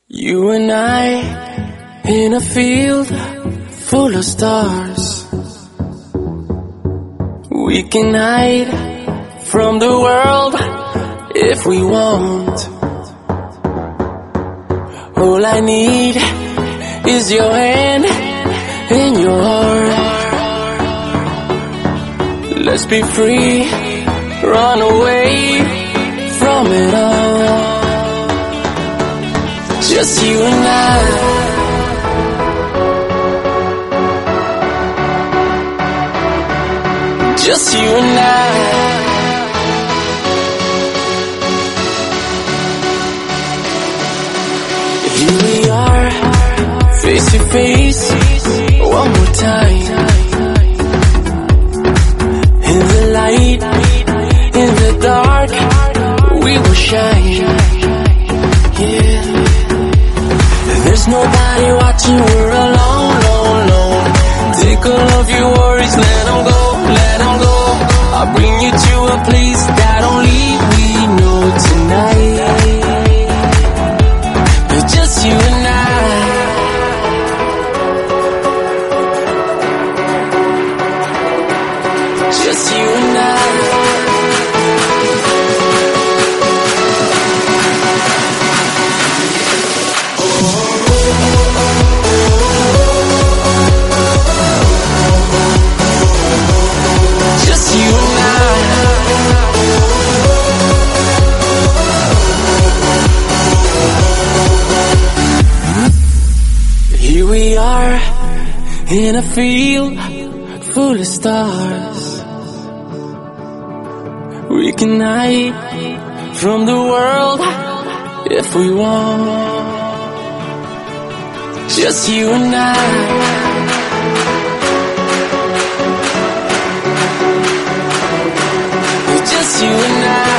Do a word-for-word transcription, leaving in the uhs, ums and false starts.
You and I in a field full of stars. We can hide from the world if we want. All I need is your hand and your heart. Let's be free, run away from it all. Just you and I. Just you and I. Here we are, face to face, one more time. In the light, in the dark, we will shine. Yeah. There's nobody watching, we're alone, alone, alone. Take all of your worries, let them go, let them go. I'll bring you to a place that only we know tonight. But just you and I. Just you and I. Here we are in a field full of stars. We can hide from the world if we want. Just you and I. Just you and I.